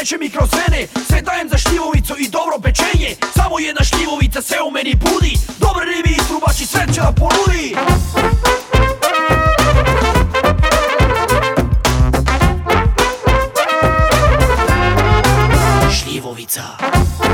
teče mi kroz vene. Sve dajem za šljivovicu i dobro pečenje. Samo jedna šljivovica se u meni budi. Dobre ribi i trubači sve će da ponudi. Šljivovica.